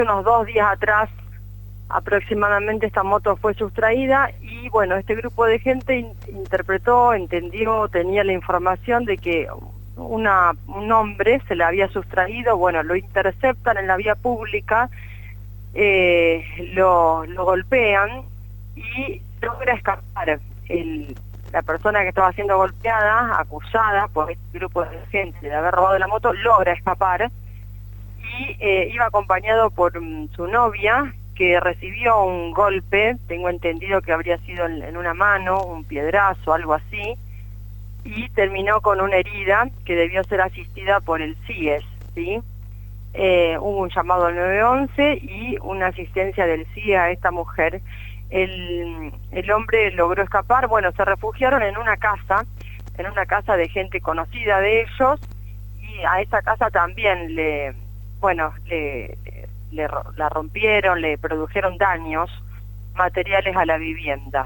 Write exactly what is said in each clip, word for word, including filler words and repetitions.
unos dos días atrás aproximadamente esta moto fue sustraída y bueno, este grupo de gente in interpretó, entendió, tenía la información de que una, un hombre se le había sustraído, bueno, lo interceptan en la vía pública, eh, lo, lo golpean y logra escapar. El, la persona que estaba siendo golpeada, acusada por este grupo de gente de haber robado la moto, logra escapar y eh, iba acompañado por um, su novia, que recibió un golpe, tengo entendido que habría sido en, en una mano, un piedrazo, algo así, y terminó con una herida que debió ser asistida por el C I E S, ¿sí? Eh, hubo un llamado al nueve once y una asistencia del C I E S a esta mujer. El, el hombre logró escapar, bueno, se refugiaron en una casa, en una casa de gente conocida de ellos, y a esa casa también le, bueno, le... Le, la rompieron, le produjeron daños materiales a la vivienda.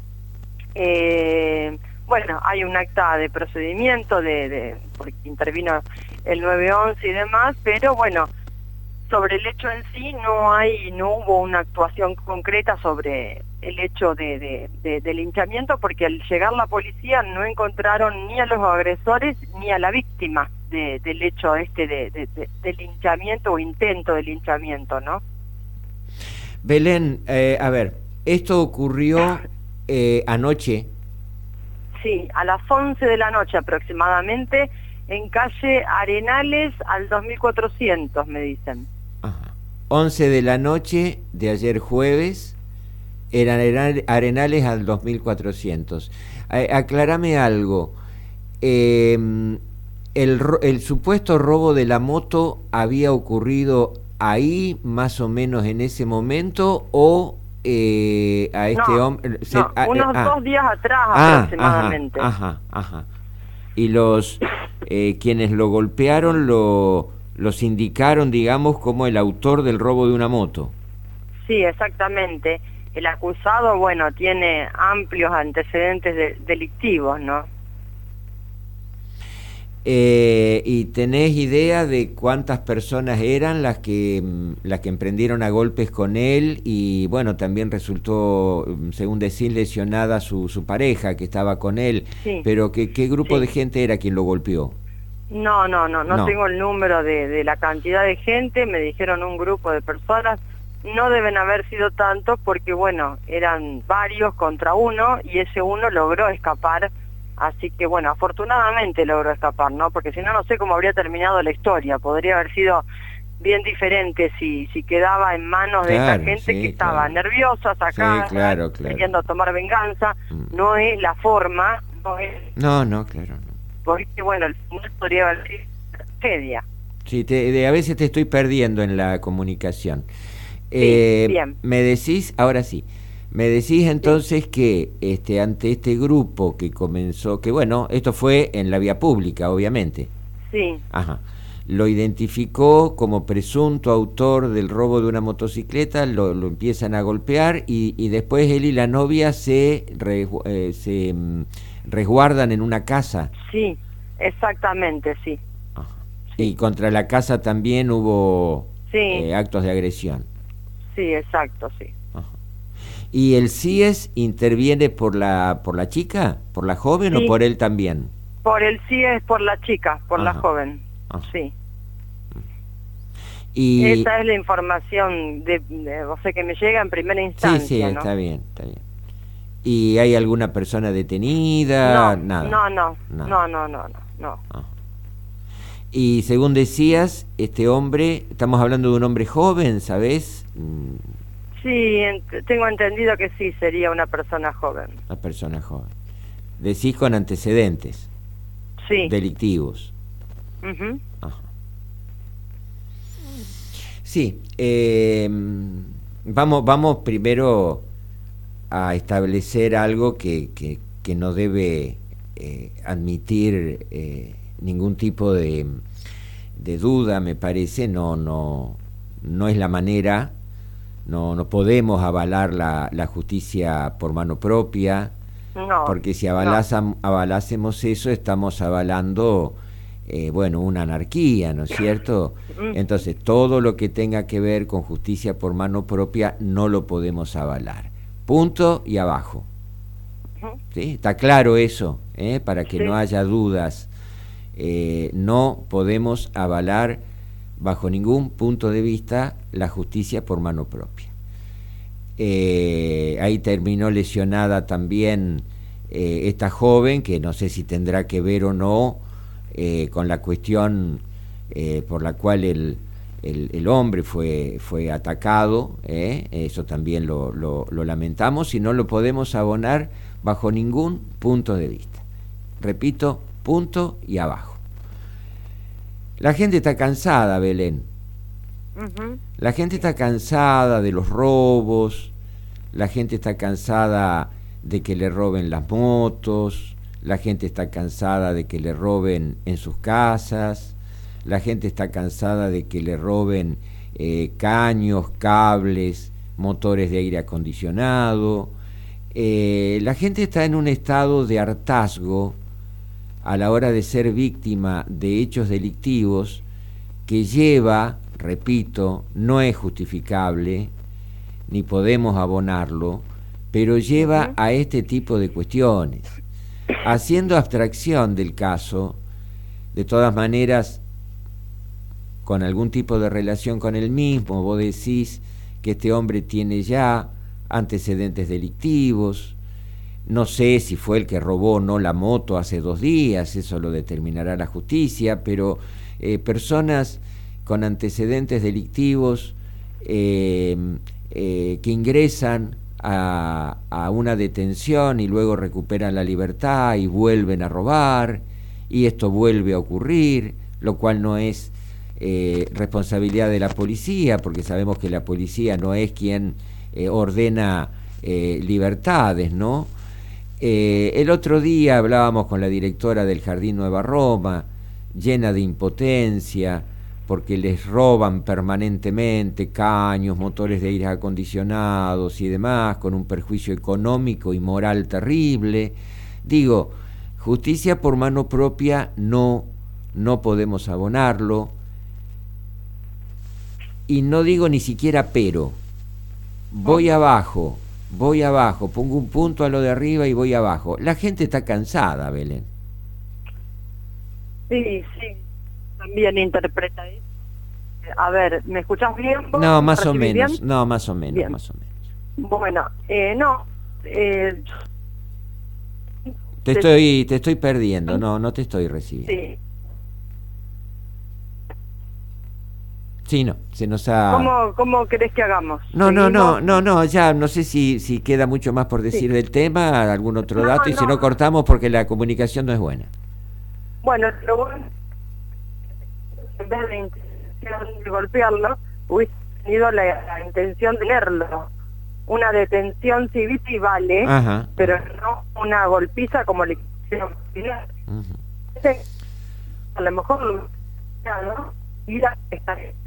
Eh, bueno, hay un acta de procedimiento, de, de porque intervino el nueve once y demás, pero bueno, sobre el hecho en sí no hay, no hubo una actuación concreta sobre el hecho de, de, de, de linchamiento, porque al llegar la policía no encontraron ni a los agresores ni a la víctima de, del hecho este de, de, de, de linchamiento o intento de linchamiento, ¿no? Belén, eh, a ver, esto ocurrió eh, anoche. Sí, a las once de la noche aproximadamente, en calle Arenales al dos mil cuatrocientos, me dicen. Ajá. once de la noche de ayer jueves, en Arenales al dos mil cuatrocientos. A, aclárame algo. Eh, el, el supuesto robo de la moto había ocurrido ahí, más o menos en ese momento, o eh, a este no, hombre... No, a, unos ah, dos días atrás ah, aproximadamente. Ajá, ajá, ajá. Y los eh, quienes lo golpearon lo, los indicaron, digamos, como el autor del robo de una moto. Sí, exactamente. El acusado, bueno, tiene amplios antecedentes de, delictivos, ¿no? Eh, ¿Y tenés idea de cuántas personas eran las que las que emprendieron a golpes con él? Y bueno, también resultó, según decís, lesionada su, su pareja que estaba con él. Sí. Pero ¿qué, qué grupo sí. de gente era quien lo golpeó? No, no, no, no, no. tengo el número de, de la cantidad de gente, me dijeron un grupo de personas, no deben haber sido tantos porque, bueno, eran varios contra uno y ese uno logró escapar. Así que, bueno, afortunadamente logró escapar, ¿no? Porque si no, no sé cómo habría terminado la historia. Podría haber sido bien diferente si si quedaba en manos de claro, esa gente sí, que estaba claro. nerviosa, sacada, sí, claro, claro. queriendo tomar venganza. Mm. No es la forma, no es... No, no, claro, no. Porque, bueno, el final podría haber sido una tragedia. Sí, te, de, a veces te estoy perdiendo en la comunicación. Sí, eh, bien. Me decís, ahora sí, me decís entonces sí. que este ante este grupo que comenzó, que bueno, esto fue en la vía pública, obviamente. Sí. Ajá. Lo identificó como presunto autor del robo de una motocicleta, lo, lo empiezan a golpear y, y después él y la novia se, re, eh, se um, resguardan en una casa. Sí, exactamente, sí. Ajá. Sí. Y contra la casa también hubo sí. eh, actos de agresión. Sí, exacto, sí. Ajá. ¿Y el C I E S interviene por la por la chica, por la joven sí. o por él también? Por el C I E S, por la chica, por Ajá. la joven, Ajá. sí. Y esa es la información de, de, o sea, que me llega en primera instancia. Sí, sí, ¿no? está bien, está bien. ¿Y hay alguna persona detenida? No, Nada. No, no, no, no, no, no, no. no. Ajá. Y según decías, este hombre, estamos hablando de un hombre joven, ¿sabés? Sí, ent tengo entendido que sí, sería una persona joven. Una persona joven. Decís con antecedentes. Sí. Delictivos. Uh-huh. Ajá. Sí, eh, vamos, vamos primero a establecer algo que, que, que no debe eh, admitir eh, ningún tipo de, de duda, me parece. No, no, no es la manera. No, no podemos avalar la, la justicia por mano propia. No, porque si avalasa, no. avalásemos eso, estamos avalando eh, bueno, una anarquía, ¿no es cierto? Entonces, todo lo que tenga que ver con justicia por mano propia no lo podemos avalar. Punto y abajo. ¿Sí? ¿Está claro eso? ¿Eh? Para que sí. no haya dudas. Eh, no podemos avalar bajo ningún punto de vista la justicia por mano propia. Eh, ahí terminó lesionada también eh, esta joven, que no sé si tendrá que ver o no eh, con la cuestión eh, por la cual el, el, el hombre fue, fue atacado, eh, eso también lo, lo, lo lamentamos y no lo podemos abonar bajo ningún punto de vista. Repito, punto y abajo. La gente está cansada, Belén. Uh-huh. La gente está cansada de los robos, la gente está cansada de que le roben las motos, la gente está cansada de que le roben en sus casas, la gente está cansada de que le roben eh, caños, cables, motores de aire acondicionado. Eh, la gente está en un estado de hartazgo a la hora de ser víctima de hechos delictivos que lleva, repito, no es justificable, ni podemos abonarlo, pero lleva uh-huh. a este tipo de cuestiones. Haciendo abstracción del caso, de todas maneras, con algún tipo de relación con el mismo, vos decís que este hombre tiene ya antecedentes delictivos, no sé si fue el que robó o no la moto hace dos días, eso lo determinará la justicia, pero eh, personas con antecedentes delictivos eh, eh, que ingresan a, a una detención y luego recuperan la libertad y vuelven a robar, y esto vuelve a ocurrir, lo cual no es eh, responsabilidad de la policía, porque sabemos que la policía no es quien eh, ordena eh, libertades, ¿no? Eh, el otro día hablábamos con la directora del Jardín Nueva Roma, llena de impotencia, porque les roban permanentemente caños, motores de aire acondicionados y demás, con un perjuicio económico y moral terrible. Digo, justicia por mano propia no, no podemos abonarlo, y no digo ni siquiera pero, voy abajo, voy abajo, pongo un punto a lo de arriba y voy abajo. La gente está cansada, Belén. Sí, sí, también interpreta eso. A ver, ¿me escuchás bien? No, más o menos, bien? no, más o menos, bien. más o menos. Bueno, eh, no. Eh, te estoy, te estoy perdiendo, no, no te estoy recibiendo. Sí. Sí, no, se nos ha... ¿Cómo, cómo querés que hagamos? No, no, no, no, no, ya no sé si, si queda mucho más por decir sí. del tema, algún otro no, dato, y no. si no cortamos porque la comunicación no es buena. Bueno, lo bueno, en vez de, de golpearlo, hubiese tenido la, la intención de leerlo. Una detención civil sí vale, Ajá. pero no una golpiza como le quisieron uh-huh. A lo mejor, ¿no? Ir a estar